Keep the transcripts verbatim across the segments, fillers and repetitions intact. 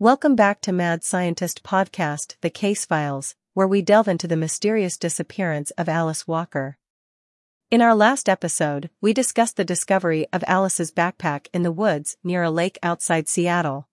Welcome back to Mad Scientist Podcast, The Case Files, where we delve into the mysterious disappearance of Alice Walker. In our last episode, we discussed the discovery of Alice's backpack in the woods near a lake outside Seattle.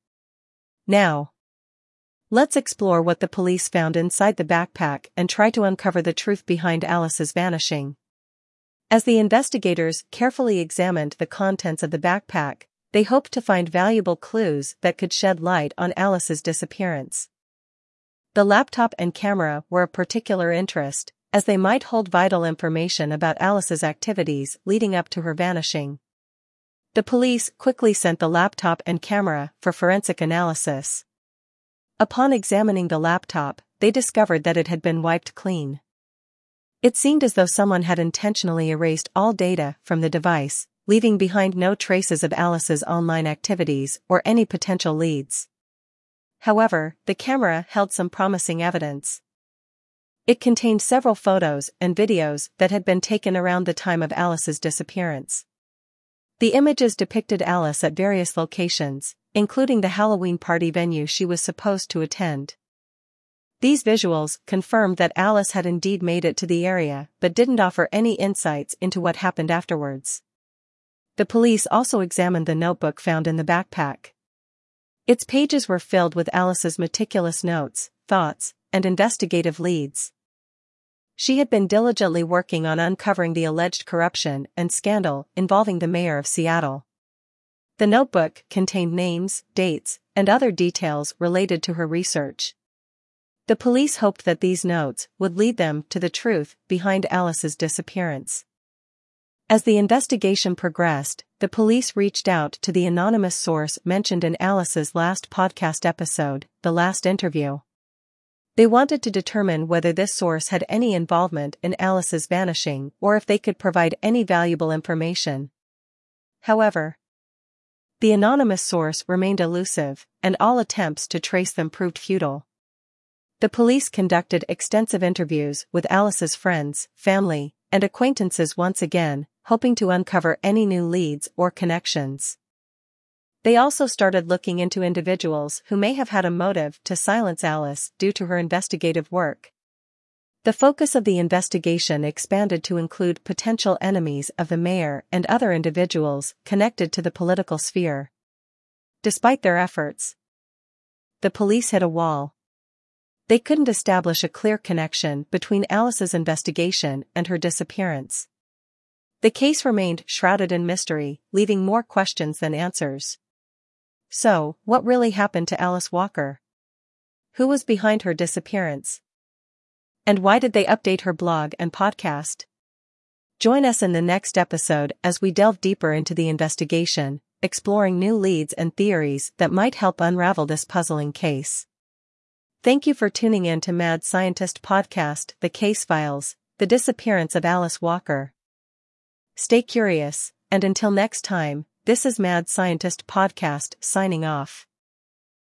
Now, let's explore what the police found inside the backpack and try to uncover the truth behind Alice's vanishing. As the investigators carefully examined the contents of the backpack, they hoped to find valuable clues that could shed light on Alice's disappearance. The laptop and camera were of particular interest, as they might hold vital information about Alice's activities leading up to her vanishing. The police quickly sent the laptop and camera for forensic analysis. Upon examining the laptop, they discovered that it had been wiped clean. It seemed as though someone had intentionally erased all data from the device, leaving behind no traces of Alice's online activities or any potential leads. However, the camera held some promising evidence. It contained several photos and videos that had been taken around the time of Alice's disappearance. The images depicted Alice at various locations, including the Halloween party venue she was supposed to attend. These visuals confirmed that Alice had indeed made it to the area but didn't offer any insights into what happened afterwards. The police also examined the notebook found in the backpack. Its pages were filled with Alice's meticulous notes, thoughts, and investigative leads. She had been diligently working on uncovering the alleged corruption and scandal involving the mayor of Seattle. The notebook contained names, dates, and other details related to her research. The police hoped that these notes would lead them to the truth behind Alice's disappearance. As the investigation progressed, the police reached out to the anonymous source mentioned in Alice's last podcast episode, The Last Interview. They wanted to determine whether this source had any involvement in Alice's vanishing or if they could provide any valuable information. However, the anonymous source remained elusive, and all attempts to trace them proved futile. The police conducted extensive interviews with Alice's friends, family, and acquaintances once again, hoping to uncover any new leads or connections. They also started looking into individuals who may have had a motive to silence Alice due to her investigative work. The focus of the investigation expanded to include potential enemies of the mayor and other individuals connected to the political sphere. Despite their efforts, the police hit a wall. They couldn't establish a clear connection between Alice's investigation and her disappearance. The case remained shrouded in mystery, leaving more questions than answers. So, what really happened to Alice Walker? Who was behind her disappearance? And why did they update her blog and podcast? Join us in the next episode as we delve deeper into the investigation, exploring new leads and theories that might help unravel this puzzling case. Thank you for tuning in to Mad Scientist Podcast, The Case Files, The Disappearance of Alice Walker. Stay curious, and until next time, this is Mad Scientist Podcast signing off.